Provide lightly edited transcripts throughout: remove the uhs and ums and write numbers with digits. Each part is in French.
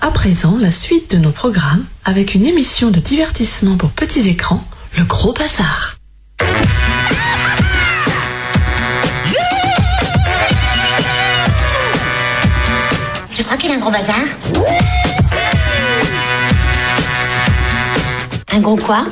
À présent, la suite de nos programmes avec une émission de divertissement pour petits écrans, Le Gros Bazar. Tu crois qu'il a un gros bazar? Un gros quoi?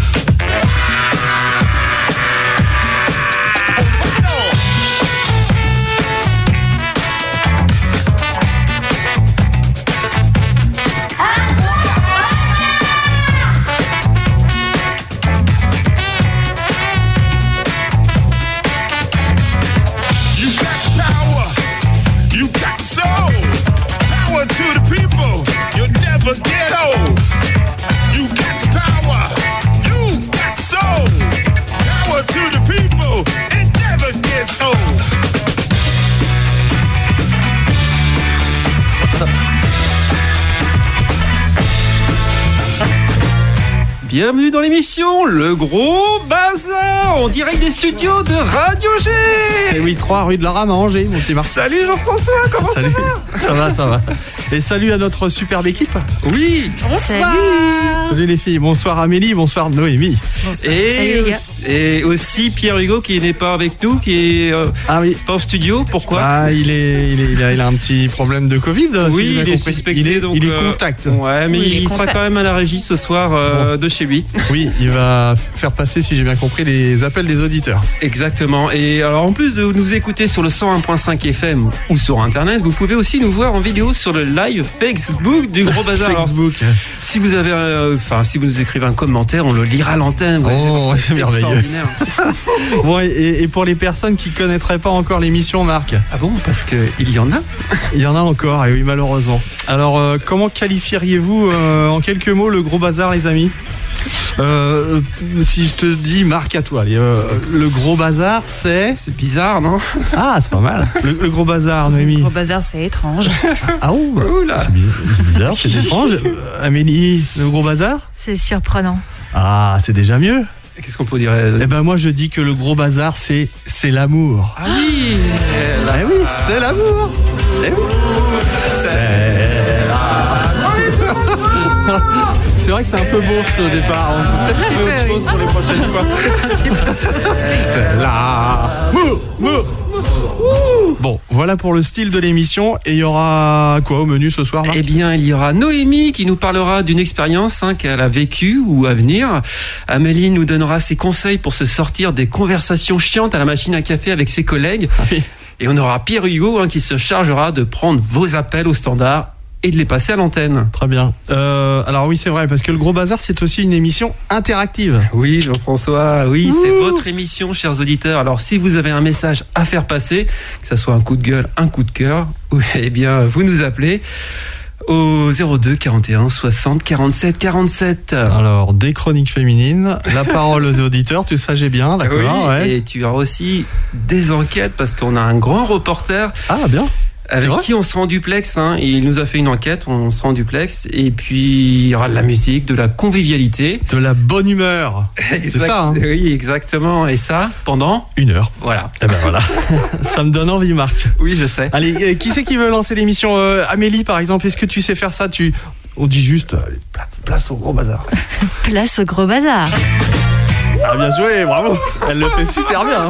Bienvenue dans l'émission Le Gros Bazar, en direct des studios de Radio G. Et oui, 3 rue de la Rame à Angers, mon petit Marc. Salut Jean-François, comment ça va? Ça va. Et salut à notre superbe équipe. Oui. Bonsoir. Salut les filles, bonsoir Amélie, bonsoir Noémie. Bonsoir. Et aussi Pierre Hugo qui n'est pas avec nous, qui est pas en studio. Pourquoi? Il a un petit problème de Covid. Oui, si il est suspecté, donc il est contact. Ouais, mais il sera quand même à la régie ce soir de chez lui. Oui, il va faire passer, si j'ai bien compris, les appels des auditeurs. Exactement. Et alors en plus de nous écouter sur le 101.5 FM ou sur internet, vous pouvez aussi nous voir en vidéo sur le live Facebook du Gros Bazar. Facebook. Alors, si vous avez, si vous nous écrivez un commentaire, on le lira à l'antenne. C'est merveilleux. Bon, et pour les personnes qui connaîtraient pas encore l'émission, Marc. Ah bon? Parce que il y en a. Il y en a encore, et oui, malheureusement. Alors, comment qualifieriez-vous en quelques mots le Gros Bazar, les amis? Si je te dis, Marc, à toi, allez, le Gros Bazar, c'est bizarre, non? Ah, c'est pas mal. Le Gros Bazar, Noémie. Le Gros Bazar, c'est étrange. Ah c'est bizarre, c'est étrange. Amélie, le Gros Bazar? C'est surprenant. Ah, c'est déjà mieux. Qu'est-ce qu'on peut dire? Eh ben moi je dis que le Gros Bazar c'est l'amour. Ah oui. C'est l'amour. C'est l'amour. C'est vrai que c'est un peu bourse au départ. On peut peut-être trouver autre chose pour les prochaines fois. C'est l'amour. Bon, voilà pour le style de l'émission. Et il y aura quoi au menu ce soir, Marc? Eh bien, il y aura Noémie qui nous parlera d'une expérience qu'elle a vécue ou à venir. Amélie nous donnera ses conseils pour se sortir des conversations chiantes à la machine à café avec ses collègues. Ah oui. Et on aura Pierre Hugo qui se chargera de prendre vos appels au standard et de les passer à l'antenne. Très bien. Alors oui, c'est vrai, parce que le Gros Bazar, c'est aussi une émission interactive. Oui, Jean-François, oui, c'est votre émission, chers auditeurs. Alors, si vous avez un message à faire passer, que ce soit un coup de gueule, un coup de cœur, eh bien, vous nous appelez au 02 41 60 47 47. Alors, des chroniques féminines, la parole aux auditeurs, tu sais, j'ai bien, d'accord. Oui, ouais. Et tu as aussi des enquêtes, parce qu'on a un grand reporter. Ah, bien. Avec qui on sera en duplex, il nous a fait une enquête, on sera en duplex, et puis il y aura de la musique, de la convivialité. De la bonne humeur. C'est ça, Oui, exactement, et ça, pendant 1 heure. Voilà. Eh ben voilà. Ça me donne envie, Marc. Oui, je sais. Allez, qui c'est qui veut lancer l'émission? Amélie, par exemple, est-ce que tu sais faire ça? On dit juste, place au Gros Bazar. Place au Gros Bazar. Ah, bien joué, bravo. Elle le fait super bien.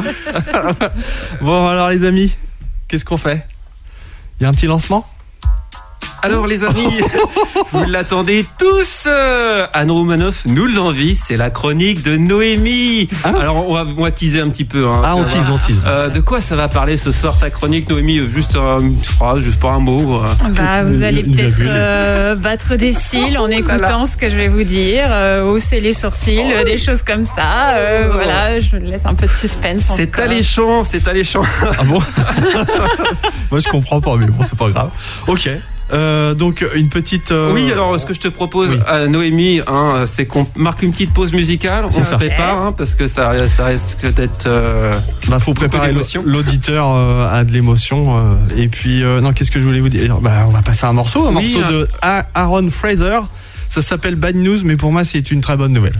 Bon, alors les amis, qu'est-ce qu'on fait? Il y a un petit lancement? Alors les amis, vous l'attendez tous. Anne Roumanoff nous l'envie, c'est la chronique de Noémie. Alors on va teaser un petit peu. On tease. De quoi ça va parler ce soir ta chronique, Noémie? Juste une phrase, juste pas un mot. Vous allez peut-être battre des cils en écoutant ce que je vais vous dire, hausser les sourcils, des choses comme ça. Voilà, je laisse un peu de suspense. C'est alléchant. Ah bon? Moi je comprends pas, mais bon, c'est pas grave. Ok. Donc une petite... Oui, alors ce que je te propose à Noémie, c'est qu'on marque une petite pause musicale, on se prépare, parce que ça risque d'être... faut préparer l'auditeur à de l'émotion. Et puis, qu'est-ce que je voulais vous dire? On va passer un morceau de Aaron Fraser. Ça s'appelle Bad News, mais pour moi c'est une très bonne nouvelle.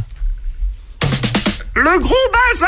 Le Gros Bazar!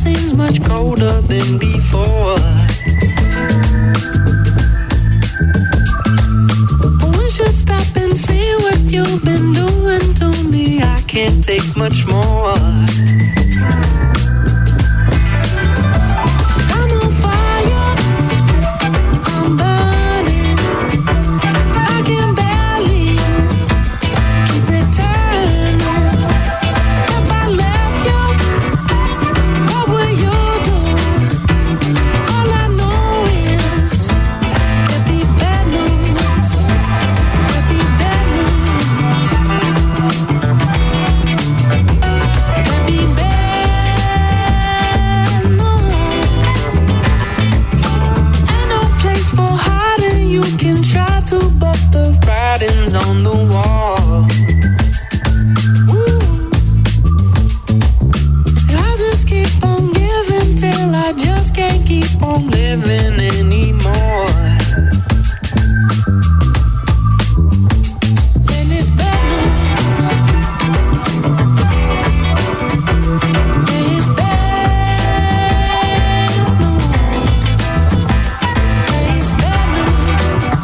seems much colder than before. We should stop and see what you've been doing to me. I can't take much more. I'm on fire, I'm burning, I can barely keep it turning. If I left you, what would you do? All I know is there'd be bad news, there'd be bad news, there'd be bad news. Ain't no place for hiding, you can try to, but the writing's on the wall. Ooh. I just keep on giving till I just can't keep on living anymore. And it's bad news. It's bad news. It's bad news.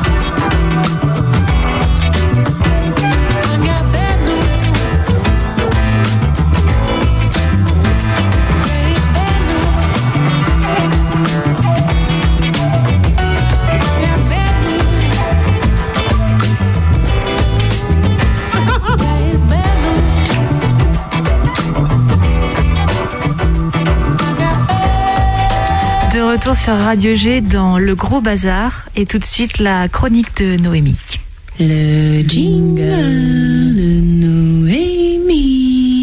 I got bad news. It's bad news. I got bad news. It's bad news. De retour sur Radio G dans Le Gros Bazar et tout de suite la chronique de Noémie. Le jingle de Noémie.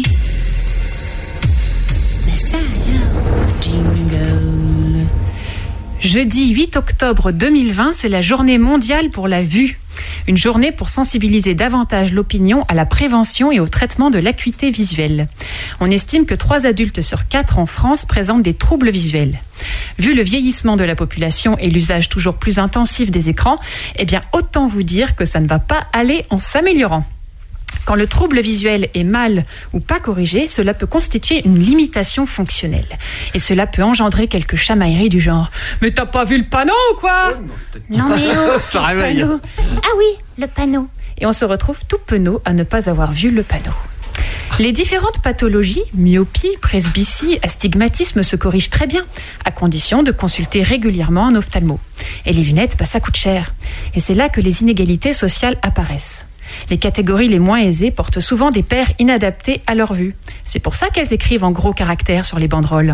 Mais ça alors, jingle. Jeudi 8 octobre 2020, c'est la journée mondiale pour la vue. Une journée pour sensibiliser davantage l'opinion à la prévention et au traitement de l'acuité visuelle. On estime que 3 adultes sur 4 en France présentent des troubles visuels. Vu le vieillissement de la population et l'usage toujours plus intensif des écrans, eh bien autant vous dire que ça ne va pas aller en s'améliorant. Quand le trouble visuel est mal ou pas corrigé, cela peut constituer une limitation fonctionnelle. Et cela peut engendrer quelques chamailleries du genre « Mais t'as pas vu le panneau ou quoi ?» Non mais oh, Ça réveille. panneau. Ah oui, le panneau. Et on se retrouve tout penaud à ne pas avoir vu le panneau. Les différentes pathologies, myopie, presbytie, astigmatisme se corrigent très bien, à condition de consulter régulièrement un ophtalmo. Et les lunettes, ça coûte cher. Et c'est là que les inégalités sociales apparaissent. Les catégories les moins aisées portent souvent des paires inadaptées à leur vue. C'est pour ça qu'elles écrivent en gros caractères sur les banderoles.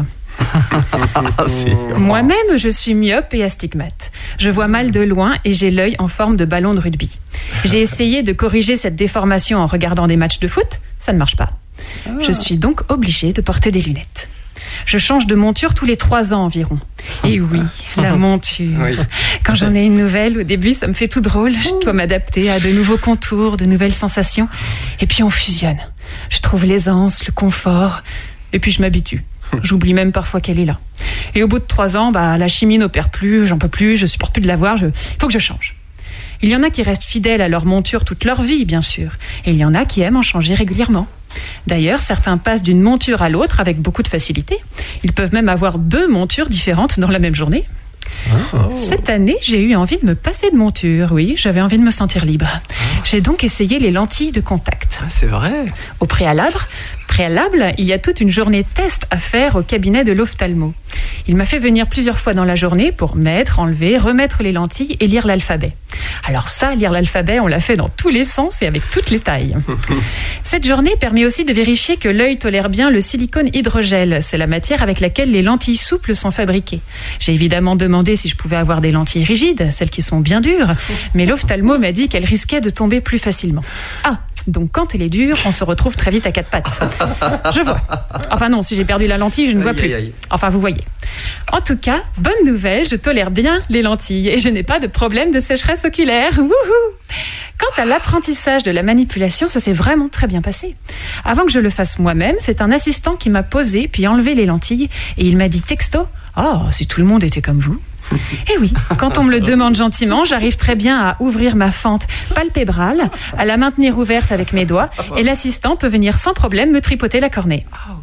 Moi-même, je suis myope et astigmate. Je vois mal de loin et j'ai l'œil en forme de ballon de rugby. J'ai essayé de corriger cette déformation en regardant des matchs de foot, ça ne marche pas. Je suis donc obligée de porter des lunettes. Je change de monture tous les 3 ans environ. Et oui, la monture. Oui. Quand j'en ai une nouvelle, au début, ça me fait tout drôle. Je dois m'adapter à de nouveaux contours, de nouvelles sensations. Et puis on fusionne. Je trouve l'aisance, le confort. Et puis je m'habitue. J'oublie même parfois qu'elle est là. Et au bout de 3 ans, la chimie n'opère plus, j'en peux plus, je supporte plus de la voir, il faut que je change. Il y en a qui restent fidèles à leur monture toute leur vie, bien sûr. Et il y en a qui aiment en changer régulièrement. D'ailleurs, certains passent d'une monture à l'autre avec beaucoup de facilité. Ils peuvent même avoir 2 montures différentes dans la même journée. Oh. Cette année, j'ai eu envie de me passer de monture. Oui, j'avais envie de me sentir libre. J'ai donc essayé les lentilles de contact. C'est vrai. Au préalable, il y a toute une journée test à faire au cabinet de l'ophtalmo. Il m'a fait venir plusieurs fois dans la journée pour mettre, enlever, remettre les lentilles et lire l'alphabet. Alors ça, lire l'alphabet, on l'a fait dans tous les sens et avec toutes les tailles. Cette journée permet aussi de vérifier que l'œil tolère bien le silicone hydrogel. C'est la matière avec laquelle les lentilles souples sont fabriquées. J'ai évidemment demandé si je pouvais avoir des lentilles rigides, celles qui sont bien dures, mais l'ophtalmo m'a dit qu'elles risquaient de tomber plus facilement. Ah, donc quand elle est dure, on se retrouve très vite à 4 pattes. Je vois. Enfin non, si j'ai perdu la lentille, je ne vois plus. Enfin, vous voyez. En tout cas, bonne nouvelle, je tolère bien les lentilles et je n'ai pas de problème de sécheresse oculaire. Wouhou! Quant à l'apprentissage de la manipulation, ça s'est vraiment très bien passé. Avant que je le fasse moi-même, c'est un assistant qui m'a posé puis enlevé les lentilles et il m'a dit texto « Oh, si tout le monde était comme vous !» Et oui, quand on me le demande gentiment, j'arrive très bien à ouvrir ma fente palpébrale, à la maintenir ouverte avec mes doigts et l'assistant peut venir sans problème me tripoter la cornée.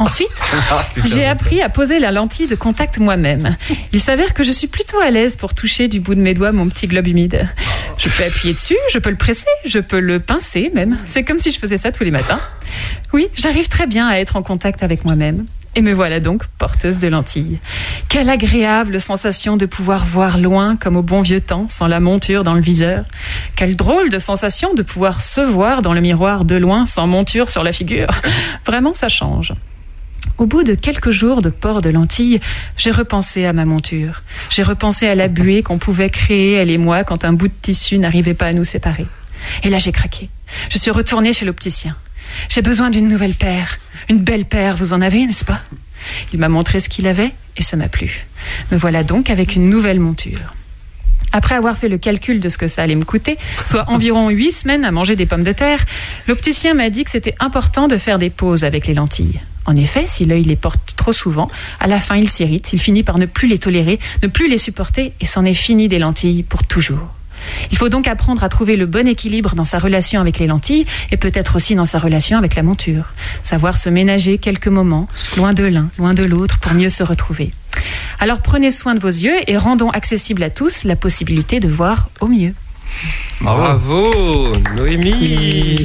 Ensuite, j'ai appris à poser la lentille de contact moi-même. Il s'avère que je suis plutôt à l'aise pour toucher du bout de mes doigts mon petit globe humide. Je peux appuyer dessus, je peux le presser, je peux le pincer même. C'est comme si je faisais ça tous les matins. Oui, j'arrive très bien à être en contact avec moi-même. Et me voilà donc porteuse de lentilles. Quelle agréable sensation de pouvoir voir loin comme au bon vieux temps, sans la monture dans le viseur. Quelle drôle de sensation de pouvoir se voir dans le miroir de loin, sans monture sur la figure. Vraiment, ça change. Au bout de quelques jours de port de lentilles, j'ai repensé à ma monture. J'ai repensé à la buée qu'on pouvait créer, elle et moi, quand un bout de tissu n'arrivait pas à nous séparer. Et là, j'ai craqué. Je suis retournée chez l'opticien. J'ai besoin d'une nouvelle paire. Une belle paire, vous en avez, n'est-ce pas ? Il m'a montré ce qu'il avait et ça m'a plu. Me voilà donc avec une nouvelle monture. Après avoir fait le calcul de ce que ça allait me coûter, soit environ 8 semaines à manger des pommes de terre, l'opticien m'a dit que c'était important de faire des pauses avec les lentilles. En effet, si l'œil les porte trop souvent, à la fin il s'irrite, il finit par ne plus les tolérer, ne plus les supporter et c'en est fini des lentilles pour toujours. Il faut donc apprendre à trouver le bon équilibre dans sa relation avec les lentilles et peut-être aussi dans sa relation avec la monture. Savoir se ménager quelques moments, loin de l'un, loin de l'autre, pour mieux se retrouver. Alors prenez soin de vos yeux et rendons accessible à tous la possibilité de voir au mieux. Bravo, Noémie.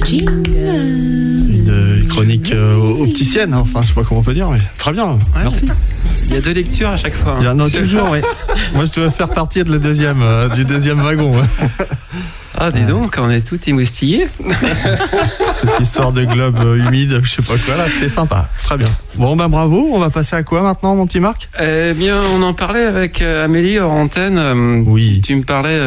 Une chronique opticienne, enfin je sais pas comment on peut dire, mais très bien, merci. Il y a 2 lectures à chaque fois. Hein. Non, toujours, oui. Moi je dois faire partie de du deuxième wagon. Ouais. Ah, dis donc, on est tout émoustillés. Cette histoire de globe humide, je sais pas quoi, là, c'était sympa. Très bien. Bon, ben bravo, on va passer à quoi maintenant, mon petit Marc ? Eh bien, on en parlait avec Amélie hors antenne. Oui. Tu me parlais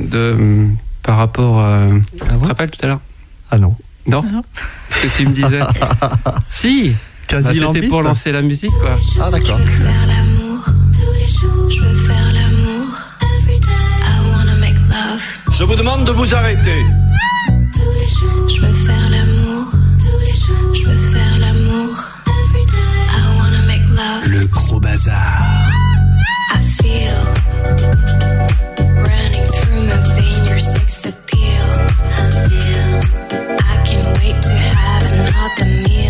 par rapport... tu te rappelles tout à l'heure ? Ah non. Non. Ce que tu me disais. Si. C'était pour lancer la musique, quoi. Ah, d'accord. Je veux faire l'amour tous les jours. Je veux faire l'amour every day. I wanna make love. Je vous demande de vous arrêter. Tous les jours. Je veux faire l'amour tous les jours. Je veux faire l'amour every day. I wanna make love. Le gros bazar. I feel running through my veins your sex appeal. I can't wait to have another meal.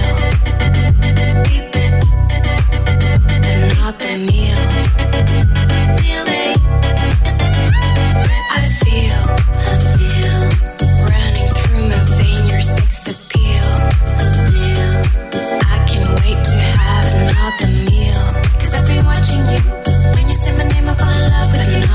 Another meal. I feel running through my veins your sex appeal. I can't wait to have another meal. 'Cause I've been watching you. When you say my name, I fall in love with you.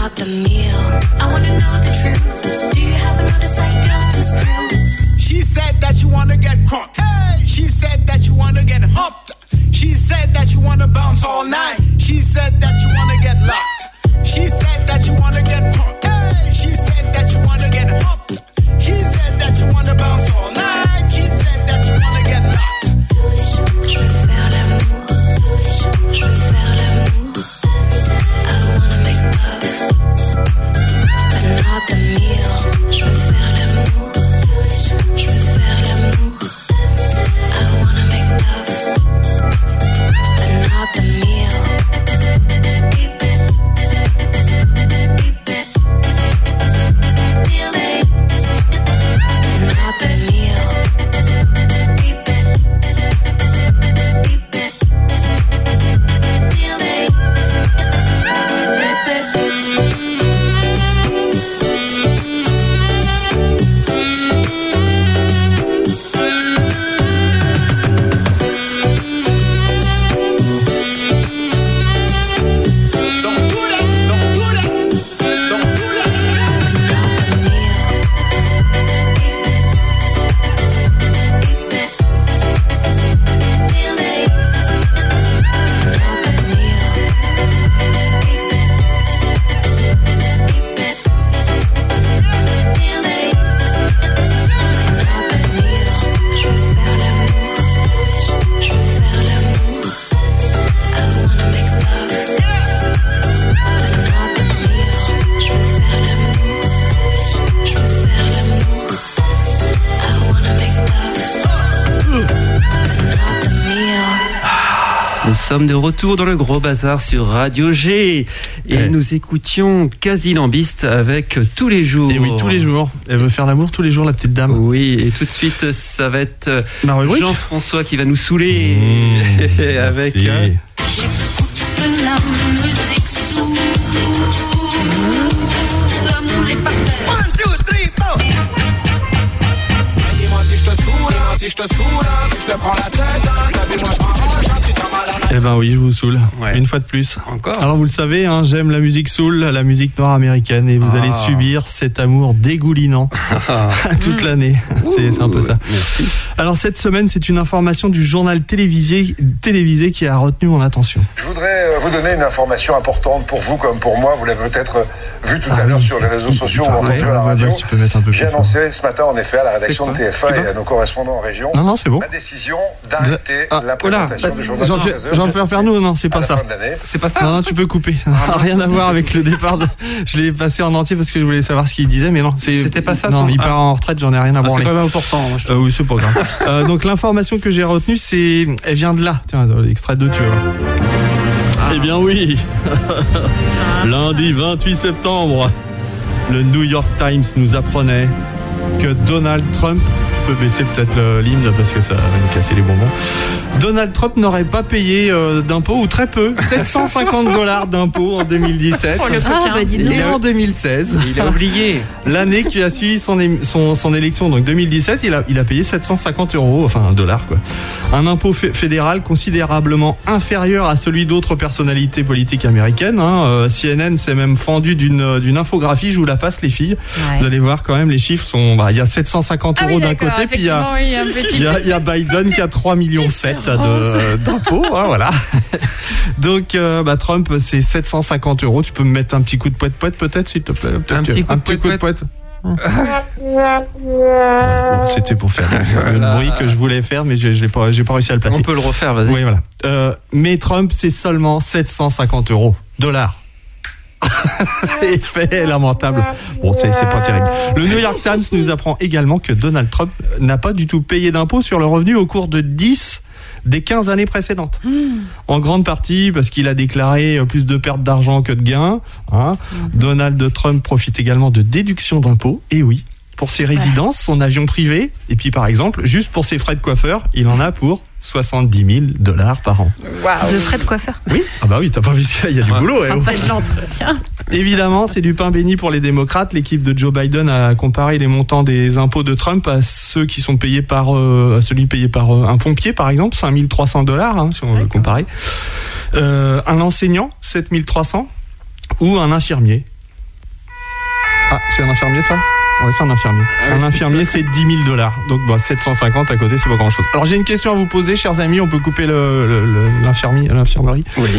sommes de retour dans le Gros Bazar sur Radio G et nous écoutions Quasi Lambiste avec Tous les jours. Et oui, tous les jours. Elle veut faire l'amour tous les jours, la petite dame. Oui, et tout de suite, ça va être Jean-François qui va nous saouler avec... J'écoute de la musique sourde dans tous les parterres. 1, 2, 3, 4. Dis-moi si je te saoule, si je te saoule, si je te prends la tête, dis-moi je m'arrange, si t'as mal à la... Eh ben oui, je vous saoule. Une fois de plus. Encore. Alors vous le savez, hein, j'aime la musique soul, la musique noire américaine, et vous allez subir cet amour dégoulinant toute l'année. C'est un peu ça. Merci. Alors cette semaine, c'est une information du journal télévisé qui a retenu mon attention. Je voudrais vous donner une information importante pour vous comme pour moi. Vous l'avez peut-être vu tout à l'heure sur les réseaux sociaux ou entendu à la radio. Tu peux mettre un peu J'ai annoncé ce matin en effet à la rédaction de TF1 et à nos correspondants en région c'est bon. la décision d'arrêter la présentation du journal de 13 heures. Jean-Pierre Pernaut, non, c'est pas ça. C'est pas ça. Non, tu peux couper. Rien à voir avec le départ. Je l'ai passé en entier parce que je voulais savoir ce qu'il disait, mais non. C'était pas ça. Non, il part en retraite, j'en ai rien à branler. C'est quand même important. Moi, oui, c'est pas grave. Donc l'information que j'ai retenue, elle vient de là. Tiens, l'extrait de tu vois. Eh bien oui. Lundi 28 septembre, le New York Times nous apprenait que Donald Trump, peut baisser peut-être l'hymne parce que ça va nous casser les bonbons. Donald Trump n'aurait pas payé d'impôts, ou très peu, $750 d'impôts en 2017. Et en 2016, il a oublié. L'année qui a suivi son élection, donc 2017, il a payé 750 €, enfin $, quoi. Un impôt fédéral considérablement inférieur à celui d'autres personnalités politiques américaines. CNN s'est même fendu d'une infographie, je vous la passe les filles. Ouais. Vous allez voir quand même, les chiffres sont... il y a 750 € d'un côté, puis il y a Biden qui a 3,7 millions d'impôts, voilà. Donc Trump, c'est 750 €. Tu peux me mettre un petit coup de poète peut-être, s'il te plaît. Un petit coup de poète. C'était pour faire le bruit que je voulais faire, mais j'ai pas réussi à le placer. On peut le refaire, vas-y. Oui, voilà. Mais Trump, c'est seulement 750 $. Effet lamentable. Bon, c'est pas terrible. Le New York Times nous apprend également que Donald Trump n'a pas du tout payé d'impôts sur le revenu au cours de 10 des 15 années précédentes. En grande partie parce qu'il a déclaré plus de pertes d'argent que de gains. Donald Trump profite également de déductions d'impôts. Et oui, pour ses résidences, son avion privé, et puis par exemple, juste pour ses frais de coiffeur, il en a pour $70 000 par an. Wow. De frais de coiffeur. Oui, oui, t'as pas vu qu'il y a du boulot. Enfin, je l'entretiens. Évidemment, c'est du pain béni pour les démocrates. L'équipe de Joe Biden a comparé les montants des impôts de Trump à ceux qui sont payés à celui payé par un pompier, par exemple, $5 300, si on veut comparer. Un enseignant, 7 300, ou un infirmier. C'est un infirmier, ça? Oui, c'est un infirmier. Un infirmier, c'est $10 000. Donc, 750 à côté, c'est pas grand chose. Alors, j'ai une question à vous poser, chers amis. On peut couper l'infirmerie? Oui.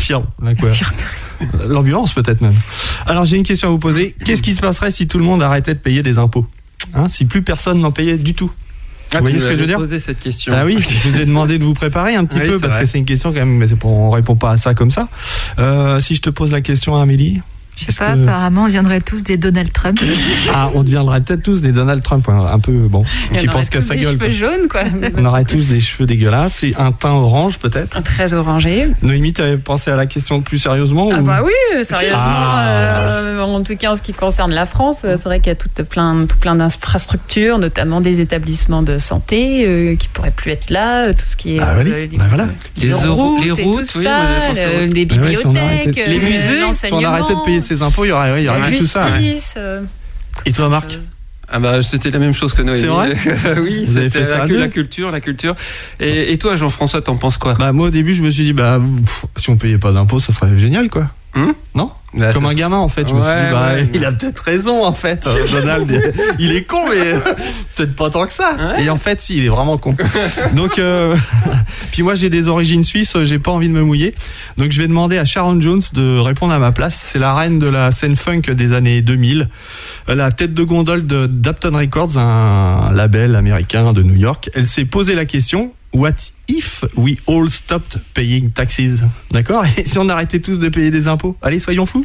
L'ambulance, peut-être même. Alors, j'ai une question à vous poser. Qu'est-ce qui se passerait si tout le monde arrêtait de payer des impôts? Si plus personne n'en payait du tout? Vous voyez ce que je veux dire? Poser cette question. Oui, je vous ai demandé de vous préparer un petit peu, parce que c'est une question quand même, mais on répond pas à ça comme ça. Si je te pose la question à Amélie? Je sais pas, apparemment, on viendrait tous des Donald Trump. On deviendrait peut-être tous des Donald Trump, un peu, qui pensent qu'à sa gueule. On aurait tous des cheveux jaunes, quoi. On aurait tous des cheveux dégueulasses, et un teint orange, peut-être. Très orangé. Noémie, t'avais pensé à la question plus sérieusement? Oui, sérieusement. En tout cas, en ce qui concerne la France, c'est vrai qu'il y a tout plein d'infrastructures, notamment des établissements de santé qui pourraient plus être là, tout ce qui est les routes, tout ça, des bibliothèques, les musées. Si on arrêtait de payer ses impôts, il y aurait tout ça. Et toi, Marc? C'était la même chose que Noémie. C'est vrai? Oui, vous avez fait ça la culture. Et toi, Jean-François, t'en penses quoi? Moi, au début, je me suis dit, si on payait pas d'impôts, ça serait génial, quoi. Non? Comme un gamin, en fait. Je me suis dit, il a peut-être raison, en fait. Donald, il est con, mais peut-être pas tant que ça. Ouais. Et en fait, si, il est vraiment con. Donc, puis moi, j'ai des origines suisses, j'ai pas envie de me mouiller. Donc, je vais demander à Sharon Jones de répondre à ma place. C'est la reine de la scène funk des années 2000. La tête de gondole de Dapton Records, un label américain de New York. Elle s'est posé la question, what if we all stopped paying taxes? D'accord? Et si on arrêtait tous de payer des impôts? Allez, soyons fous.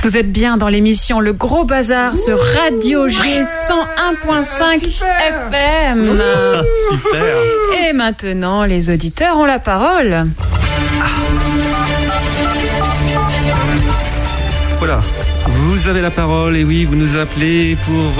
Vous êtes bien dans l'émission Le Gros Bazar sur Radio G 101.5 FM. Super. Et maintenant, les auditeurs ont la parole. Voilà. Vous avez la parole et oui, vous nous appelez pour.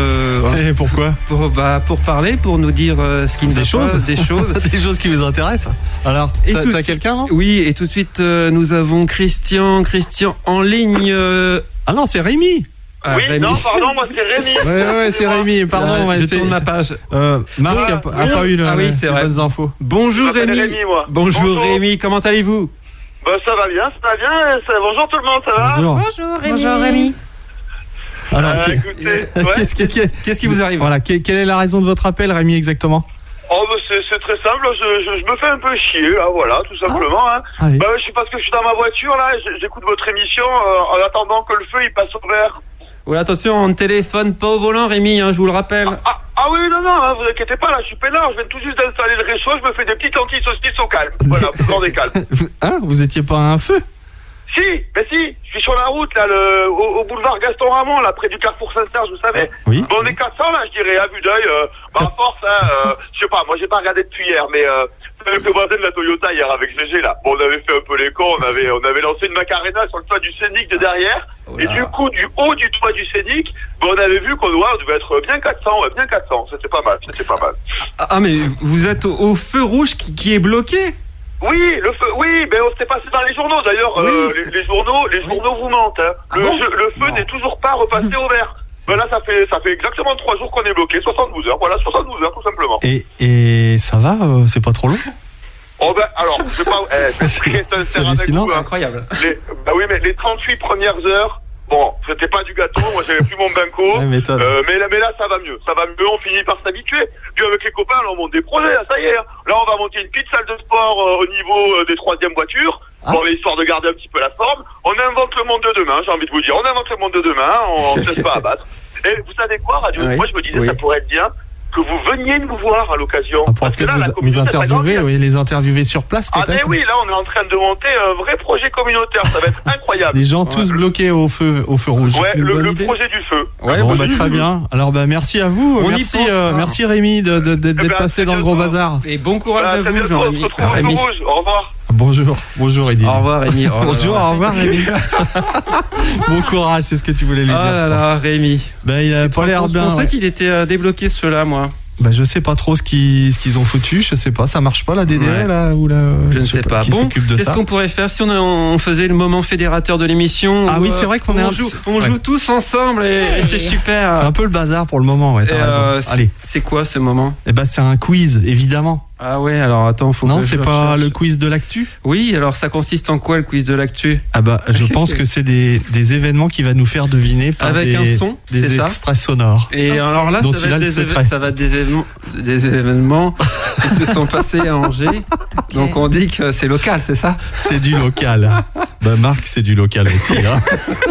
Et pourquoi ? Pour parler, pour nous dire ce qui ne va pas, des choses, des choses qui vous intéressent. Alors, t'as quelqu'un, non ? Oui, et tout de suite nous avons Christian en ligne. Ah non, c'est Rémi. Oui, Rémi. Non, pardon, moi c'est Rémi. Ouais, c'est Rémi, pardon. Je tourne ma page. Marc a pas eu les bonnes infos. Bonjour Rémi. Bonjour Rémi, comment allez-vous ? Ça va bien. Bonjour tout le monde, ça va ? Bonjour Rémi. Alors, écoutez, qu'est-ce qui vous arrive ? Voilà, quelle est la raison de votre appel, Rémi, exactement ? C'est très simple, je me fais un peu chier, là, voilà, tout simplement. Hein. Ah oui. Je sais parce que je suis dans ma voiture, là, j'écoute votre émission en attendant que le feu il passe au vert. Oui, attention, on ne téléphone pas au volant, Rémi, hein, je vous le rappelle. Ah oui, non, hein, vous inquiétez pas, là, je suis peinard, je viens tout juste d'installer le réchaud, je me fais des petites lentilles saucisses au calme. Voilà, plus grand des calmes. Hein, vous étiez pas à un feu ? Si, je suis sur la route, là, au boulevard Gaston Ramon, là, près du Carrefour Saint-Serge, vous savez. Oui. Bon, on est 400, là, je dirais, à vue d'œil, à force, hein, je sais pas, moi, j'ai pas regardé depuis hier, mais, vous avez fait braser de la Toyota hier avec GG, là. Bon, on avait fait un peu les cons, on avait lancé une Macarena sur le toit du Scénic de derrière, et du coup, du haut du toit du Scénic, on avait vu qu'on devait être bien 400, c'était pas mal. Ah, mais vous êtes au feu rouge qui est bloqué ? Oui, le feu, oui, mais on s'est passé dans les journaux d'ailleurs. Oui, les journaux vous mentent. Hein. Le feu n'est toujours pas repassé au vert. Là, ça fait exactement 3 jours qu'on est bloqué, 72 heures. Voilà, 72 heures tout simplement. Et ça va, c'est pas trop long ? Oh alors, je sais pas. C'est hallucinant, incroyable. Oui, mais les 38 premières heures. Bon, c'était pas du gâteau, moi j'avais plus mon banco, mais là ça va mieux, on finit par s'habituer. Puis avec les copains, là on monte des projets, là ça y est. Là on va monter une petite salle de sport au niveau des 3e voitures, histoire de garder un petit peu la forme. On invente le monde de demain, j'ai envie de vous dire, on ne se laisse pas abattre. Et vous savez quoi, Radio ? Moi je me disais ça pourrait être bien que vous veniez nous voir à l'occasion. Parce que là, vous interviewer, les interviewer sur place peut-être. Mais oui, là on est en train de monter un vrai projet communautaire, ça va être incroyable. Les gens tous bloqués au feu rouge. Ouais, le projet du feu. Ouais, très bien. Alors merci à vous, merci Rémi d'être passé dans le Gros Bazar. Et bon courage à vous, Jean-Rémi. Au revoir. Bonjour Eddy. Au revoir Rémi. Au revoir Rémi. Bon courage, c'est ce que tu voulais lui dire. Oh là là, Rémi. Il a pas l'air bien. Je pensais qu'il était débloqué ceux-là, moi. Je sais pas trop ce qu'ils ont foutu, je sais pas, ça marche pas la DDR là ou la. Je ne sais pas. Bon, qu'est-ce qu'on pourrait faire si on faisait le moment fédérateur de l'émission? Ah oui, c'est vrai qu'on joue tous ensemble et c'est super. C'est un peu le bazar pour le moment, ouais, t'as raison. Allez. C'est quoi ce moment? C'est un quiz, évidemment. Ah ouais, alors attends, faut non, c'est pas le quiz de l'actu? Oui, alors ça consiste en quoi le quiz de l'actu? Je pense que c'est des événements qui va nous faire deviner par avec un son, des extraits sonores. Et alors là, dont ça va être des événements qui se sont passés à Angers. Okay. Donc on dit que c'est local, c'est ça? C'est du local. Marc, c'est du local aussi. Hein.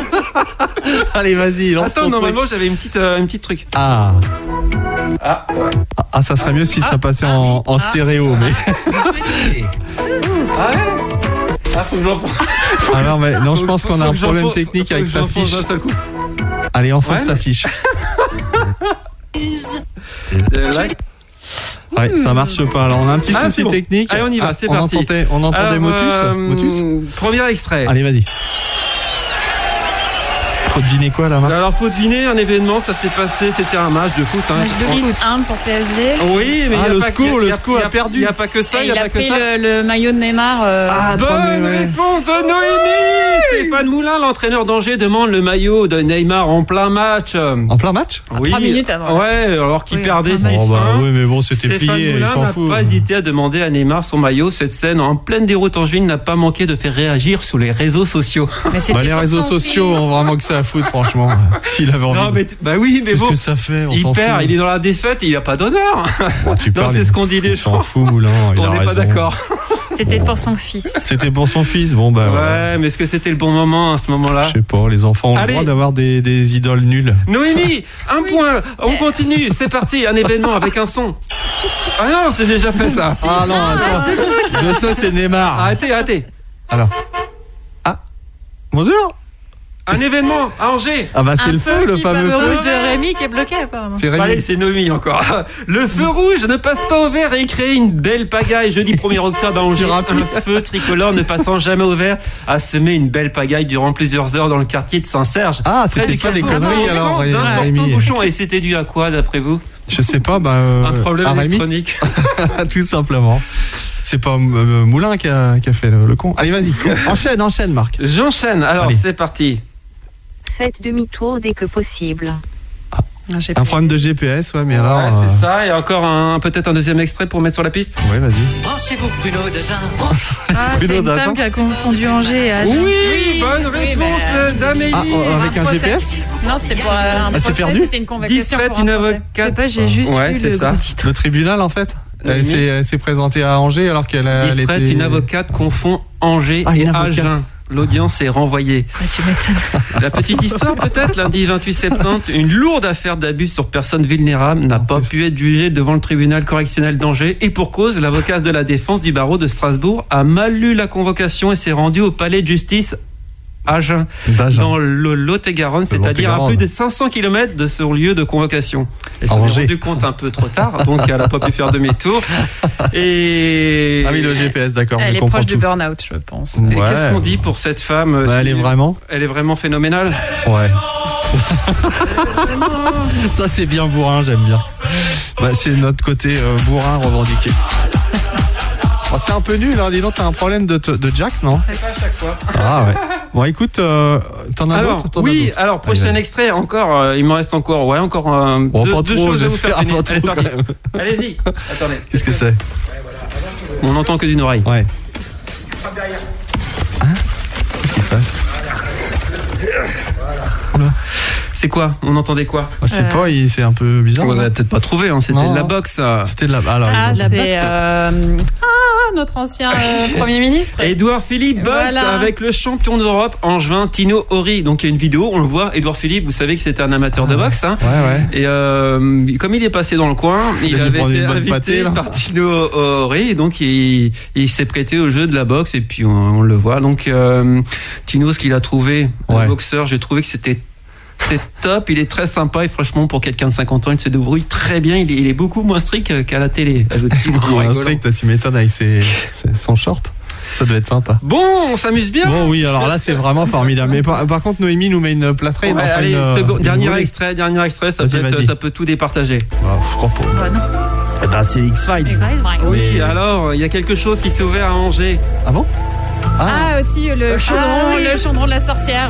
Allez, vas-y, lance ton normalement, truc. j'avais une petite truc. Ah, ça serait mieux si ça passait en stéréo, mais. Faut que j'enfonce. Alors, non, je pense qu'on a un problème technique avec ta fiche. Allez, enfonce ta fiche. Ouais, ça marche pas. Alors, on a un petit souci technique. Allez, on y va, c'est parti. On entendait Motus. Premier extrait. Allez, vas-y. Faut deviner quoi là, Marc? Alors faut deviner un événement, ça s'est passé, c'était un match de foot. Match de foot 1 pour PSG. Oui, mais le SCO a perdu. Il n'y a pas que ça. Il a pris le maillot de Neymar. Bonne réponse de Noémie. Stéphane Moulin, l'entraîneur d'Angers, demande le maillot de Neymar en plein match. En plein match? Oui. 3 minutes avant. Ouais, alors qu'il perdait 6-1. Oui, mais bon, c'était plié, il s'en fout. Stéphane Moulin n'a pas hésité à demander à Neymar son maillot. Cette scène en pleine déroute angevine n'a pas manqué de faire réagir sur les réseaux sociaux. Les réseaux sociaux ont vraiment que ça à foutre, franchement. S'il avait envie. Non, mais oui, mais qu'est-ce que ça fait? Il perd, il est dans la défaite et il n'a pas d'honneur. C'est ce qu'on dit les gens. On s'en fout, Moulin. On n'est pas d'accord. C'était pour son fils. C'était pour son fils. Bon, ouais, mais est-ce que c'était le bon moment à ce moment-là? Je sais pas, les enfants ont le droit d'avoir des idoles nulles. Noémie, un point. On continue. C'est parti, un événement avec un son. Ah non, c'est déjà fait ça. Ah non, attends. Je sais, c'est Neymar. Arrêtez. Alors. Bonjour. Un événement à Angers. Ah bah c'est le feu, le fameux Le feu. rouge de Rémi qui est bloqué apparemment. C'est Rémi. Allez, c'est Noémie encore. Le feu rouge ne passe pas au vert et crée une belle pagaille. Jeudi 1er octobre à Angers, un feu tricolore ne passant jamais au vert a semé une belle pagaille durant plusieurs heures dans le quartier de Saint-Serge. Ah, Près c'était du ça des carrefour conneries alors, d'importants Rémi. bouchons. Et c'était dû à quoi d'après vous? Je sais pas, Un problème à Rémi. électronique. Tout simplement. C'est pas Moulin qui a fait le con. Allez, vas-y. Enchaîne, Marc. J'enchaîne. Alors, Allez. c'est parti. Faites demi-tour dès que possible. Un problème de GPS, ouais, mais alors. Ouais, c'est ça. Et encore peut-être un deuxième extrait pour mettre sur la piste. Ouais, vas-y. Branchez-vous Bruno Dejean. Ah, c'est Bruno une Dejean. femme qui a confondu Angers et Agen. Oui, bonne réponse d'Amélie. Avec un GPS? Non, c'était pour un c'est procès, perdu c'était une convocation Distraite, pour un une procès. avocate. Je sais pas, j'ai juste Ouais, vu c'est le ça. gros titre. Le tribunal, en fait. Elle s'est présentée à Angers alors qu'elle a. Distraite, une avocate confond Angers et une avocate. Agen. L'audience est renvoyée. Ah, tu m'étonnes. La petite histoire peut-être, lundi 28 septembre, une lourde affaire d'abus sur personnes vulnérables n'a pas pu être jugée devant le tribunal correctionnel d'Angers et pour cause, l'avocate de la défense du barreau de Strasbourg a mal lu la convocation et s'est rendue au palais de justice Agen, dans le Lot-et-Garonne, c'est-à-dire à plus de 500 km de son lieu de convocation. Elle s'est rendue compte un peu trop tard, donc elle n'a pas pu faire demi-tour. Et... Ah oui, le GPS, d'accord. Elle je est comprends proche du tout. burn-out, je pense. Et Ouais. qu'est-ce qu'on dit pour cette femme? Elle est vraiment. Elle est vraiment phénoménale. Ouais. Ça, c'est bien bourrin, j'aime bien. Bah, c'est notre côté bourrin revendiqué. Oh, c'est un peu nul, hein. Dis donc, t'as un problème de Jack, non? C'est pas à chaque fois. Ah ouais. Bon, écoute, t'en as Alors, d'autres? oui, alors prochain extrait, encore, il me reste encore, encore Bon, pas deux trop, choses à vous faire j'espère, deviner. pas Allez, trop, parti. quand même. Allez-y, attendez. Qu'est-ce que c'est? On n'entend que d'une oreille. Ouais. Hein? Qu'est-ce qui se passe? C'est quoi? On entendait quoi? Je sais pas, c'est un peu bizarre. On n'a peut-être pas trouvé, hein. C'était Non. de la boxe. C'était de la. Alors, Ah, ils ont- c'est notre ancien Premier ministre. Édouard Philippe boxe Voilà. avec le champion d'Europe angevin Tino Ori. Donc il y a une vidéo, on le voit. Édouard Philippe, vous savez que c'était un amateur de boxe, hein. Ouais. Et comme il est passé dans le coin, il a dû avait prendre été une bonne invité pâtée, là. par Tino Ori, et donc il s'est prêté au jeu de la boxe et puis on le voit. Donc Tino, ce qu'il a trouvé, un boxeur, j'ai trouvé que c'était top, il est très sympa et franchement pour quelqu'un de 50 ans il se débrouille très bien, il est beaucoup moins strict qu'à la télé. Beaucoup moins strict, tu m'étonnes avec son short. Ça doit être sympa. Bon, on s'amuse bien. Bon oui, alors là c'est vraiment formidable. Mais par contre Noémie nous met une plâtrée. Ouais, allez, dernier extrait, ça peut tout départager. Je crois pas. Bah non. Eh ben, c'est X-Files. Oui, alors il y a quelque chose qui s'est ouvert à Angers. Ah bon? Ah, aussi le chaudron de la sorcière.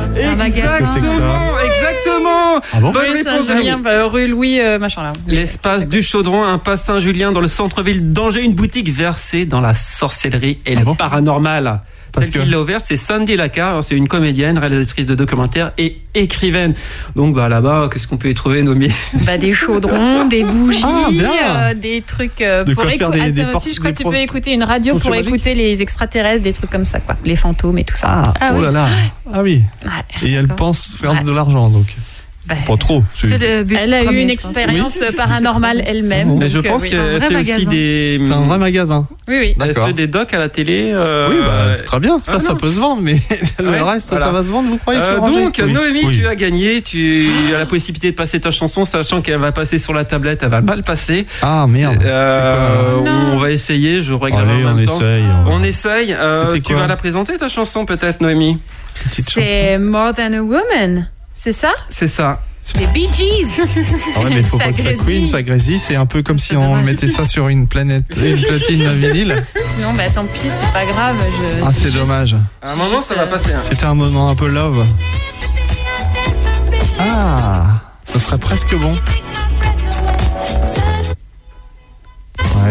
Exactement. Ah bon? Bonne Rue réponse de Saint-Julien, Louis. rue Louis, machin là. L'espace du Chaudron, impasse Saint-Julien dans le centre-ville d'Angers, une boutique versée dans la sorcellerie et le paranormal. Celle qui l'a ouverte, c'est Sandy Lacar, c'est une comédienne, réalisatrice de documentaires et écrivaine. Donc là-bas, qu'est-ce qu'on peut y trouver, Noémie? Des chaudrons, des bougies, bien. des trucs De pour quoi faire des aussi, je crois que tu peux écouter une radio potions pour magiques. écouter les extraterrestres, des trucs comme ça, quoi. Les fantômes et tout ça. Ah, oh là là. Ah oui. Et elle pense faire de l'argent donc. Pas trop. C'est le but Elle a eu premier, une je pense. expérience paranormale elle-même. Mais je pense qu'elle fait aussi des. C'est un vrai magasin. Oui. Elle D'accord. fait des docs à la télé. Oui, c'est très bien. Ça peut se vendre, mais le reste, ça va se vendre, vous croyez, sur Angers? Donc, Oui. Noémie, Oui. tu as gagné. Tu as la possibilité de passer ta chanson, sachant qu'elle va passer sur la tablette. Elle va mal passer. Ah merde. C'est quoi, on va essayer. Je règle Allez, en on même temps. essaye. On essaye. C'était Tu quoi? vas la présenter, ta chanson, peut-être, Noémie? C'est More Than a Woman, c'est ça? C'est ça. Les Bee Gees. Ah ouais, mais faut pas que ça couine, ça grésille. C'est un peu comme si on mettait ça sur une platine vinyle. Non, tant pis, c'est pas grave. Ah, c'est dommage. À un moment, ça va passer. Hein. C'était un moment un peu love. Ah, ça serait presque bon. Ouais.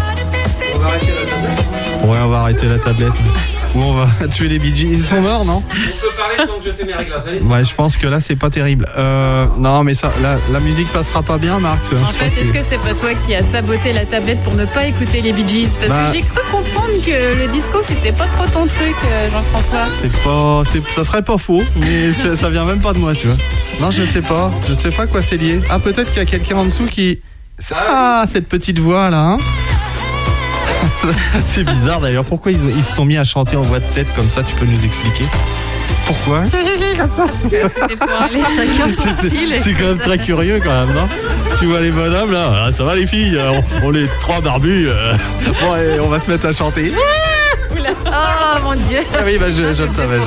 Ouais, on va arrêter la tablette. Ou on va tuer les Bee Gees. Ils sont morts, non? On peut parler tant que je fais mes réglages. Allez. Ouais, je pense que là, c'est pas terrible. Non, mais ça, la musique passera pas bien, Marc. En fait, est-ce que c'est pas toi qui as saboté la tablette pour ne pas écouter les Bee Gees? Parce que j'ai cru comprendre que le disco, c'était pas trop ton truc, Jean-François. Ça serait pas faux, mais ça vient même pas de moi, tu vois. Non, je sais pas quoi c'est lié. Ah, peut-être qu'il y a quelqu'un en dessous qui... Ah, cette petite voix là, hein. C'est bizarre d'ailleurs, pourquoi ils se sont mis à chanter en voix de tête comme ça, tu peux nous expliquer? Pourquoi? Comme ça. C'était pour aller chacun son style. C'est quand même très curieux quand même, non? Tu vois les bonhommes là, ah, ça va les filles, on est 3 barbus. Bon, allez, on va se mettre à chanter. Oh mon Dieu. Ah oui, bah je le savais.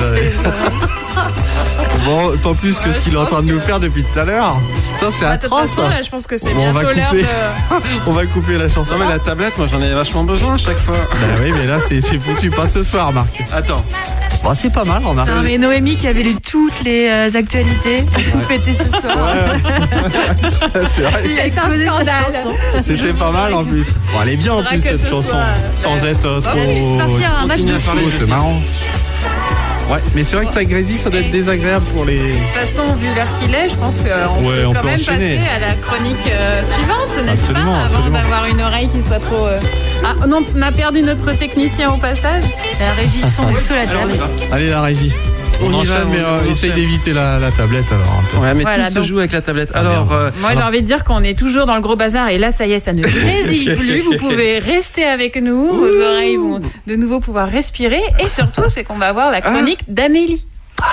Bon, pas plus que ce qu'il est en train de nous faire depuis tout à l'heure. Putain, c'est atroce. De toute façon, là, je pense que c'est bon, bientôt l'heure de... On va couper la chanson. Non mais la tablette, moi j'en ai vachement besoin à chaque fois. Bah oui, mais là c'est foutu, pas ce soir, Marc. Attends. Bon, c'est pas mal, remarque. Non, mais Noémie qui avait lu toutes les actualités, vous pétez ce soir. Ouais. C'est vrai. Il a explosé cette chanson. C'était pas mal en plus. Bon, elle est bien en plus cette chanson, sans être trop. Je vais partir à un match de foot. C'est marrant. Ouais, mais c'est vrai que ça grésille, ça doit être désagréable pour les. De toute façon, vu l'heure qu'il est, je pense qu'on peut quand même enchaîner. passer à la chronique suivante, n'est-ce pas? Avant Absolument. d'avoir une oreille qui soit trop... Ah non, on a perdu notre technicien au passage. La régie son sous la table. Allez, la régie. On enchaîne, mais essaye d'éviter la tablette alors. Ouais, mais Voilà, tout donc- se joue avec la tablette. Alors, Moi, j'ai envie de dire qu'on est toujours dans le gros bazar et là, ça y est, ça ne grésille plus. Vous pouvez rester avec nous. Vos oreilles vont de nouveau pouvoir respirer. Et surtout, c'est qu'on va avoir la chronique d'Amélie.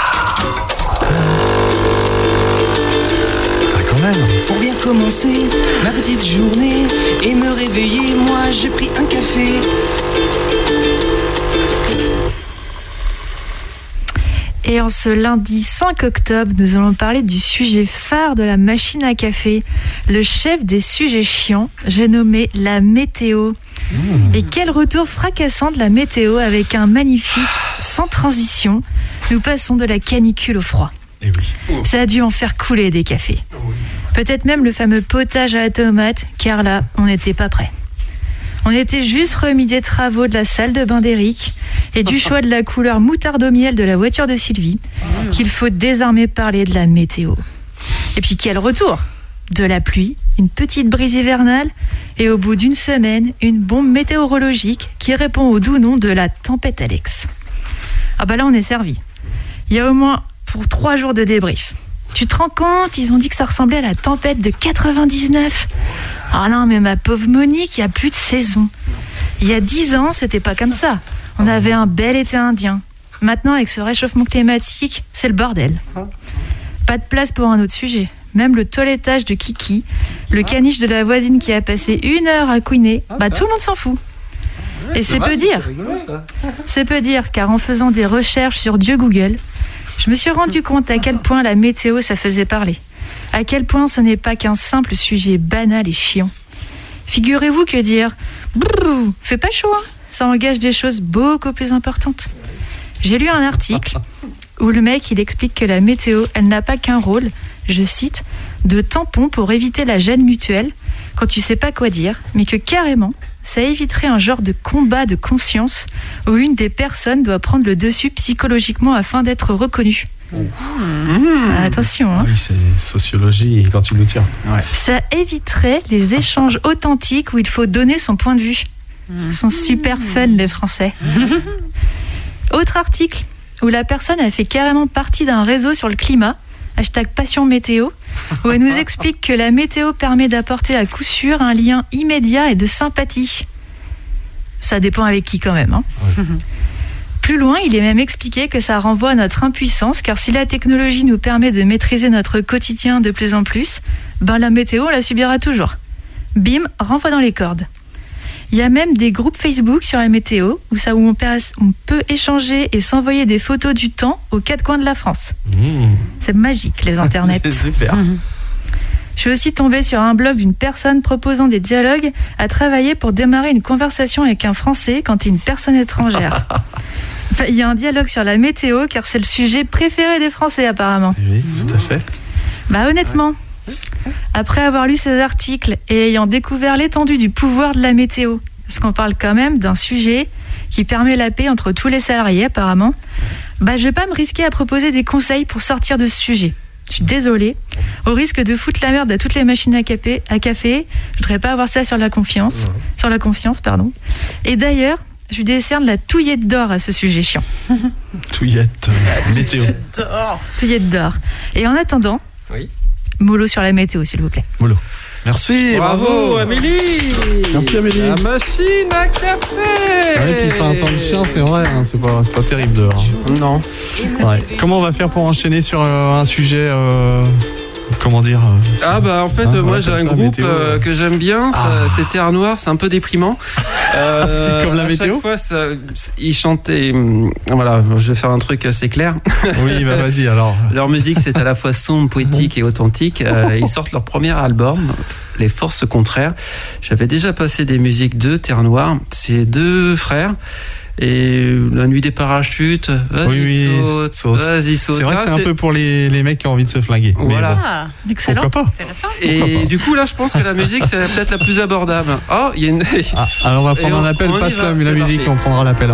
Quand même. Pour bien commencer ma petite journée et me réveiller, moi j'ai pris un café. Et en ce lundi 5 octobre, nous allons parler du sujet phare de la machine à café, le chef des sujets chiants, j'ai nommé la météo. Et quel retour fracassant de la météo avec un magnifique sans transition. Nous passons de la canicule au froid. Eh oui. Ça a dû en faire couler des cafés. Peut-être même le fameux potage à la tomate, car là, on n'était pas prêt. On était juste remis des travaux de la salle de bain d'Éric et du choix de la couleur moutarde au miel de la voiture de Sylvie qu'il faut désormais parler de la météo. Et puis quel retour! De la pluie, une petite brise hivernale et au bout d'une semaine, une bombe météorologique qui répond au doux nom de la tempête Alex. Ah bah là on est servi. Il y a au moins pour 3 jours de débrief. Tu te rends compte, ils ont dit que ça ressemblait à la tempête de 99. Ah non, mais ma pauvre Monique, il n'y a plus de saison. Il y a 10 ans, c'était pas comme ça. On avait un bel été indien. Maintenant, avec ce réchauffement climatique, c'est le bordel. Pas de place pour un autre sujet. Même le toilettage de Kiki, le caniche de la voisine qui a passé 1 heure à couiner, bah tout le monde s'en fout. Et c'est peu dire. C'est peu dire, car en faisant des recherches sur Dieu Google, je me suis rendu compte à quel point la météo, ça faisait parler. À quel point ce n'est pas qu'un simple sujet banal et chiant. Figurez-vous que dire « Brrr, fait pas chaud, hein », ça engage des choses beaucoup plus importantes. J'ai lu un article où le mec, il explique que la météo, elle n'a pas qu'un rôle, je cite, de tampon pour éviter la gêne mutuelle quand tu sais pas quoi dire, mais que carrément, ça éviterait un genre de combat de conscience où une des personnes doit prendre le dessus psychologiquement afin d'être reconnue. Attention, hein. Oui, c'est sociologie quand tu nous tiens. Ouais. Ça éviterait les échanges authentiques où il faut donner son point de vue. Ils sont super fun, les Français. Autre article où la personne a fait carrément partie d'un réseau sur le climat, #passion météo, où elle nous explique que la météo permet d'apporter à coup sûr un lien immédiat et de sympathie. Ça dépend avec qui quand même, hein. Ouais. Plus loin, il est même expliqué que ça renvoie à notre impuissance, car si la technologie nous permet de maîtriser notre quotidien de plus en plus, ben la météo, on la subira toujours. Bim, renvoi dans les cordes. Il y a même des groupes Facebook sur la météo, où on peut échanger et s'envoyer des photos du temps aux 4 coins de la France. C'est magique, les internets. C'est super. Je suis aussi tombée sur un blog d'une personne proposant des dialogues à travailler pour démarrer une conversation avec un Français quand tu es une personne étrangère. Il y a un dialogue sur la météo, car c'est le sujet préféré des Français apparemment. Oui, tout à fait. Bah honnêtement, après avoir lu ces articles et ayant découvert l'étendue du pouvoir de la météo, parce qu'on parle quand même d'un sujet qui permet la paix entre tous les salariés apparemment, bah je vais pas me risquer à proposer des conseils pour sortir de ce sujet. Je suis désolée, au risque de foutre la merde à toutes les machines à café, je voudrais pas avoir ça sur la conscience, Et d'ailleurs, je lui décerne la touillette d'or à ce sujet chiant. Touillette météo. Touillette d'or. Et en attendant, oui. mollo sur la météo, s'il vous plaît. Mollo. Merci, bravo Amélie. Merci Amélie. La machine à café. Ouais, puis il fait un temps de chien, c'est vrai, hein, c'est pas terrible dehors. Non. Ouais. Comment on va faire pour enchaîner sur un sujet comment dire Ah bah en fait moi j'ai un groupe que j'aime bien, c'est Terre Noire, c'est un peu déprimant. Comme la météo. Chaque fois ils chantaient, voilà, je vais faire un truc assez clair. Oui, bah vas-y alors. Leur musique c'est à la fois sombre, poétique et authentique. Ils sortent leur premier album, Les Forces Contraires. J'avais déjà passé des musiques de Terre Noire, c'est 2 frères. Et La Nuit des Parachutes, vas-y, saute. Vas-y, saute. C'est vrai que c'est un peu pour les mecs qui ont envie de se flinguer. Voilà. Mais bon, excellent. Pourquoi pas. Et du coup, là, je pense que la musique, c'est peut-être la plus abordable. Oh, il y a une... alors on va prendre un appel, passe la musique et on prendra l'appel.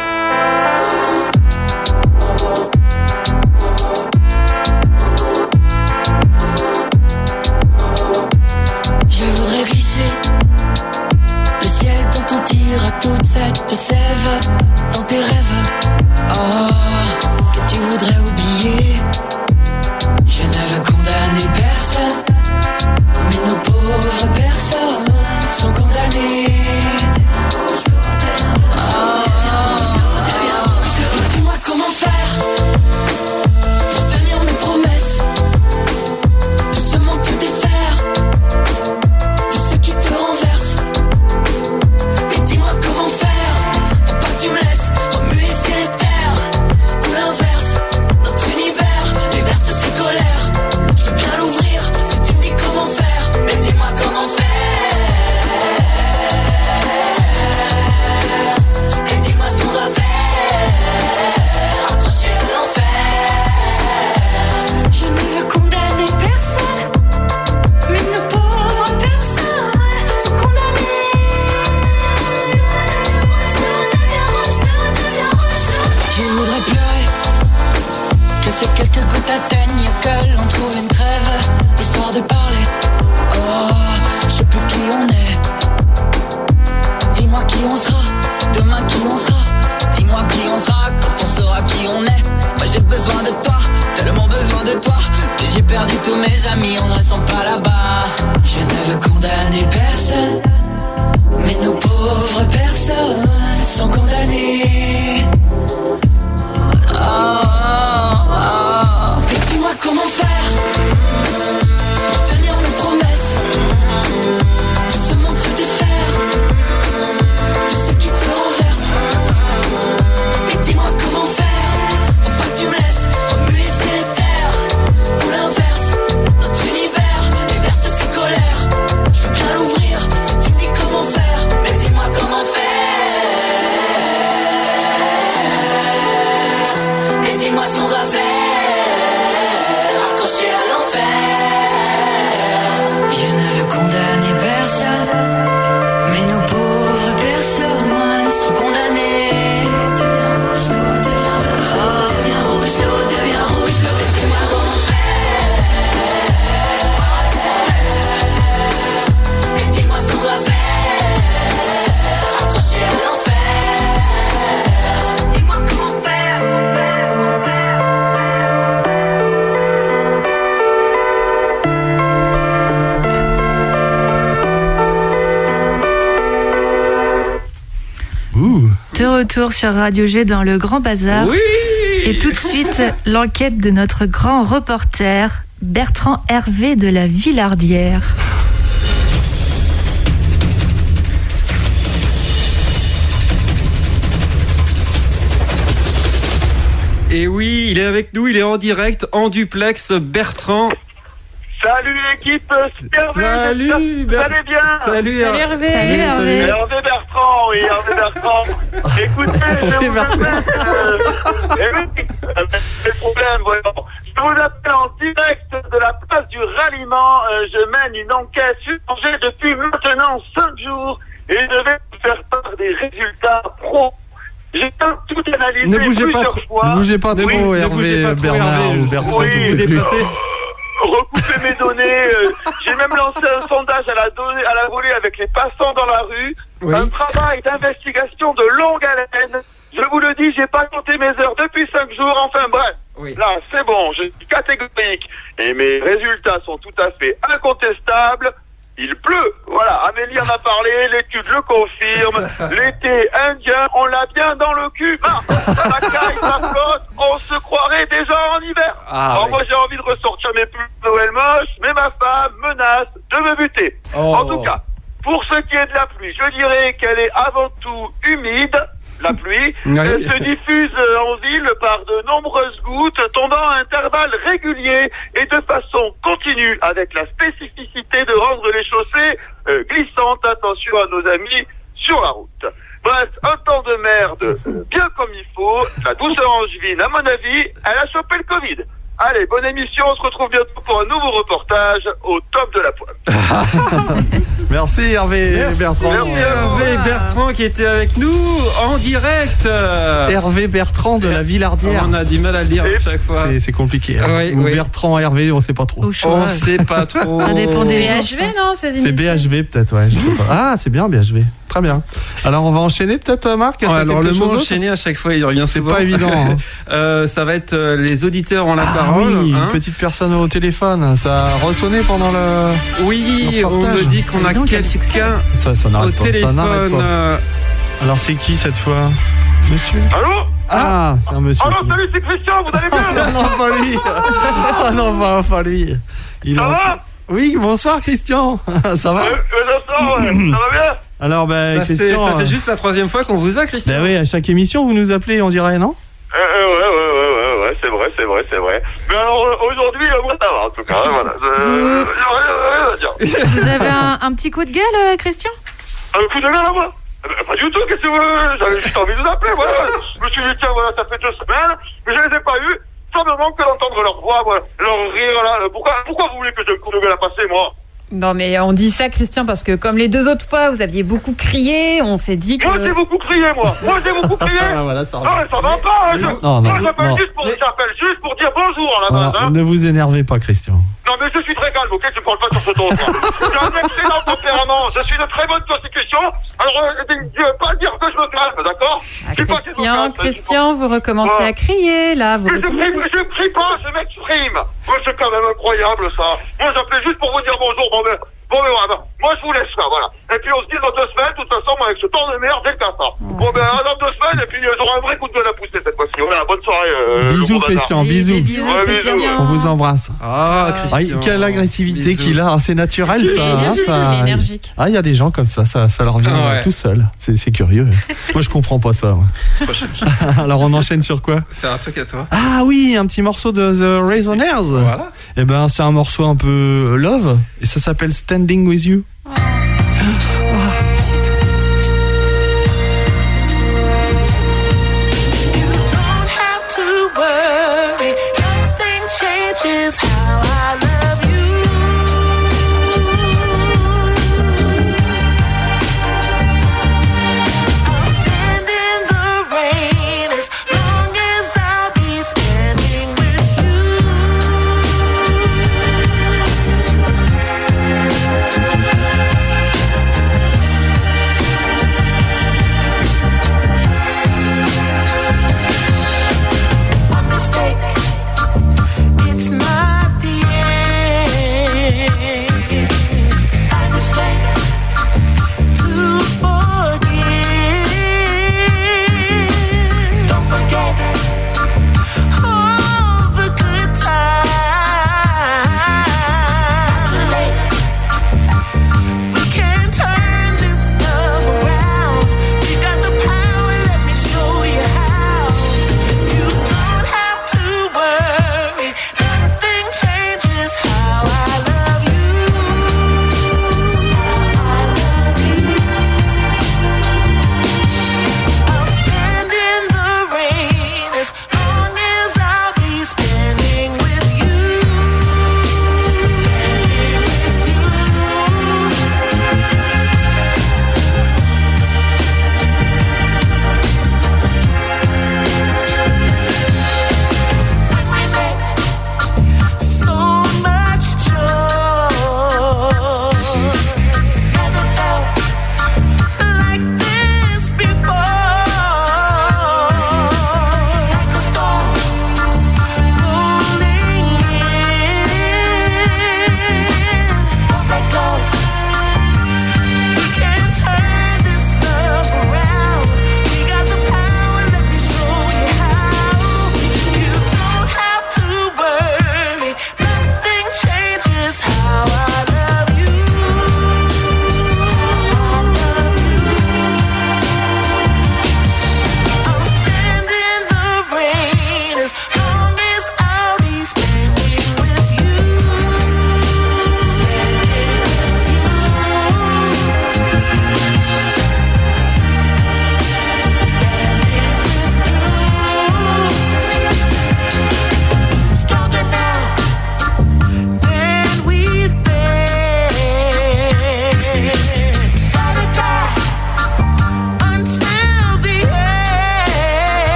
Je voudrais glisser le ciel dans ton tir à toute cette sève dans tes rêves. Oh, que tu voudrais oublier. Je ne veux condamner personne, mais nos pauvres personnes sont condamnées. Dis-moi comment faire pour tenir mes promesses. Tout ce monde te défaire, tout ce qui te renverse. Et dis-moi comment faire pour pas que tu me laisses remuer ciel et terre. Ou l'inverse, notre univers déverse ses colères. Je veux bien l'ouvrir si tu me dis comment faire. Mais dis-moi comment faire. Et dis-moi ce qu'on doit faire. Accroché à l'enfer. Je ne veux condamner personne, mais nos pauvres personnes sont condamnées. Je voudrais pleurer, que ces quelques gouttes atteignent, que l'on trouve une trêve, histoire de parler. Oh, je sais plus qui on est. Dis-moi qui on sera, demain qui on sera. Dis-moi qui on sera quand on saura qui on est. Moi j'ai besoin de toi, tellement besoin de toi, que j'ai perdu tous mes amis, on ne sont pas là-bas. Je ne veux condamner personne, mais nos pauvres personnes sont condamnées. Et dis-moi comment faire pour tenir mes promesses. Tout ce monde te défaire, tout ce qui te renverse. Et dis-moi comment faire pour pas que tu me laisses remuer ciel et terre. Ou l'inverse, notre univers déverse ses colères. Je veux bien l'ouvrir si tu me dis comment faire. Mais dis-moi comment faire. Et dis-moi ce qu'on doit faire. Accroché à l'enfer. Je ne veux condamner personne, mais nos pauvres personnes sont condamnées. Deviens rouge, l'eau devient rouge, l'eau devient rouge, l'eau devient rouge, l'eau. Et dis-moi comment faire. Et dis-moi ce qu'on doit faire. Accroché à l'enfer. Dis-moi comment faire. De retour sur Radio G dans le Grand Bazar. Oui. Et tout de suite, l'enquête de notre grand reporter, Bertrand Hervé de la Villardière. Et oui, il est avec nous, il est en direct, en duplex, Bertrand. Salut l'équipe, Salut, vous allez bien? Salut Hervé. Hervé Bertrand, oui, Hervé Bertrand. Écoutez, je vous appelle. C'est le problème, voyons. Je vous appelle en direct de la place du ralliement. Je mène une enquête sur Angers depuis maintenant 5 jours et je vais vous faire part des résultats pro. J'ai tout analysé plusieurs fois. Ne bougez pas trop, Oui, Hervé, Bernard ou Bertrand, Oui, je ne sais plus. Recouper mes données. J'ai même lancé un sondage à la volée avec les passants dans la rue. Oui. Un travail d'investigation de longue haleine. Je vous le dis, j'ai pas compté mes heures depuis 5 jours. Enfin bref, Oui. là c'est bon, je suis catégorique. Et mes résultats sont tout à fait incontestables. il pleut. Voilà, Amélie en a parlé, l'étude le confirme. L'été indien, on l'a bien dans le cul. Ça caille, ça flotte, on se croirait déjà en hiver. Alors moi j'ai envie de ressortir mes pulls de Noël moches, mais ma femme menace de me buter. En tout cas, pour ce qui est de la pluie, je dirais qu'elle est avant tout humide. La pluie, elle se diffuse en ville par de nombreuses gouttes tombant à intervalles réguliers et de façon continue, avec la spécificité de rendre les chaussées glissantes. Attention à nos amis sur la route. Bref, un temps de merde bien comme il faut. La douceur angevine, à mon avis, elle a chopé le Covid. Allez, bonne émission, on se retrouve bientôt pour un nouveau reportage au top de la pointe. Merci Hervé Bertrand. Merci Hervé Bertrand qui était avec nous en direct. Hervé Bertrand de la Villardière. On a du mal à le dire à chaque fois. C'est compliqué. Hein. Ou Bertrand Hervé, on sait pas trop. On sait pas trop. Ça dépend des BHV, non? C'est BHV peut-être, ouais. Je sais pas. Ah, c'est bien BHV. Très bien. Alors on va enchaîner peut-être, Marc. Alors le mot enchaîner à chaque fois il revient souvent. C'est pas évident. Hein. Ça va être les auditeurs ont la parole. Oui, une petite personne au téléphone. Ça a ressonné pendant le. Oui, on me dit qu'on a quelqu'un ça n'arrête au pas. téléphone. Ça n'arrête pas. Alors c'est qui cette fois? Monsieur? Allô? Ah, c'est un monsieur. Allô, salut, c'est Christian, vous allez bien? Non, pas lui. Ah non, pas lui. Ça va? Oui, bonsoir Christian. Ça va? Ça va bien? Alors, Christian. Ça fait juste la 3e fois qu'on vous a, Christian. Ben oui, à chaque émission, vous nous appelez, on dirait, non? Ouais, c'est vrai. Mais alors, aujourd'hui, moi, ça va, en tout cas. Voilà. Vous avez un petit coup de gueule, Christian? Un coup de gueule à moi? Pas du tout, qu'est-ce que vous... J'avais juste envie de vous appeler, voilà. Je me suis dit, tiens, voilà, ça fait 2 semaines, mais je les ai pas eus. Ça me manque d'entendre leur voix, voilà, leur rire, là. Pourquoi vous voulez que j'ai un coup de gueule à passer, moi? Non, mais on dit ça, Christian, parce que comme les 2 autres fois, vous aviez beaucoup crié, on s'est dit que... Moi, j'ai beaucoup crié, moi j'ai beaucoup crié. Voilà, ça non, mais ça va pas, hein. Non. J'appelle juste pour dire bonjour, à la base, hein. Ne vous énervez pas, Christian. Non, mais je suis très calme, ok? Je parle pas sur ce ton. J'ai un excellent tempérament, je suis de très bonne constitution. Alors, pas dire que je me calme, d'accord? Christian, vous recommencez à crier, là. Mais je crie pas, je m'exprime. C'est quand même incroyable, ça. Moi, j'appelais juste pour vous dire bonjour. Moi, je vous laisse là, voilà. Et puis, on se dit dans 2 semaines, de toute façon, moi, avec ce temps de merde, j'ai le cassard. Bon, dans 2 semaines, et puis, j'aurai un vrai coup de gueule à pousser cette fois-ci. Voilà, bonne soirée. Bisous, Christian, bisous. Bisous. On vous embrasse. Christian. Quelle agressivité qu'il a, c'est naturel, ça. Il est énergique. Il y a des gens comme ça leur vient tout seul. C'est curieux. Moi, je comprends pas ça. Alors, on enchaîne sur quoi? C'est un truc à toi. Ah oui, un petit morceau de The Raisoners. Voilà. Eh ben, c'est un morceau un peu love, et ça s'appelle Standing With You. Standing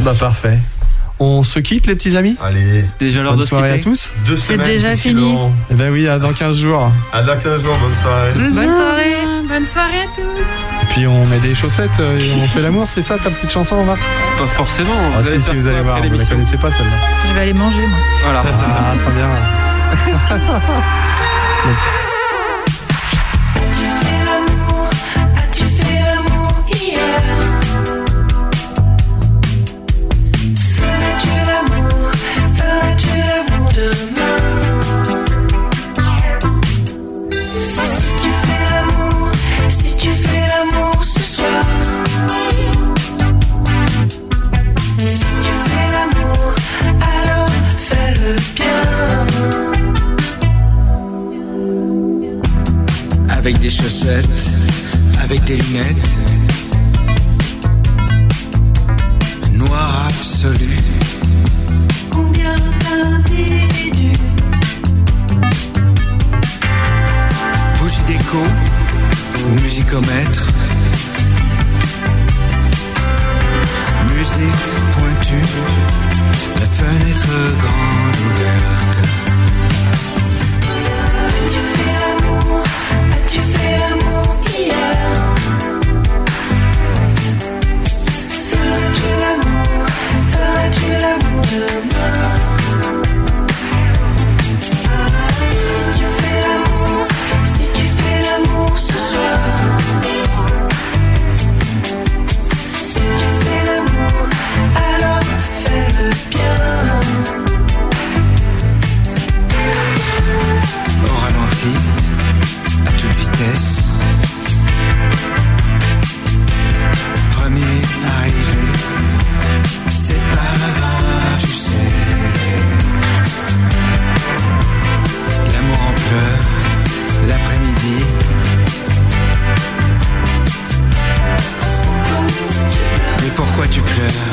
Bah parfait. On se quitte les petits amis. Allez. Déjà l'heure bonne de soirée à skipper. tous. 2 semaines. C'est déjà fini. Eh ben oui, à dans 15 jours. À dans 15 jours, bonne soirée. Bonne soirée. Bonne soirée à tous. Et puis on met des chaussettes et on fait l'amour, c'est ça ta petite chanson, Marc? Pas forcément. Ah si, si, vous allez voir, vous la connaissez pas celle-là. Je vais aller manger, moi. Voilà. Ah, très bien. As-tu fait l'amour hier? Ferais-tu l'amour demain? Si tu fais l'amour ce soir, si tu fais l'amour, alors fais-le bien. Avec des chaussettes, avec des lunettes, noir absolu. Combien d'individus? Bougie déco, musicomètre, musique pointue, la fenêtre grande ouverte. As-tu fait l'amour? As-tu fait l'amour hier? Ferais-tu l'amour demain? Si tu fais l'amour ce soir, si tu fais l'amour, alors fais-le bien. Au ralenti, à toute vitesse. Premier arrivé, c'est pas grave, tu sais. L'amour en pleurs, l'après-midi. Mais pourquoi tu pleures?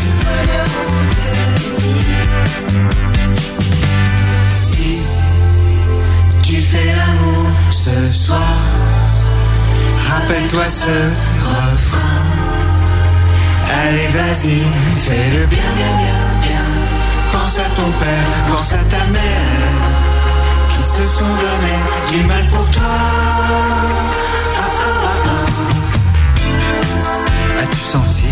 Si tu fais l'amour ce soir, rappelle-toi ce refrain. Allez, vas-y, fais-le bien, bien, bien, bien. Pense à ton père, pense à ta mère, qui se sont donné du mal pour toi. Ah, ah, ah, ah. As-tu senti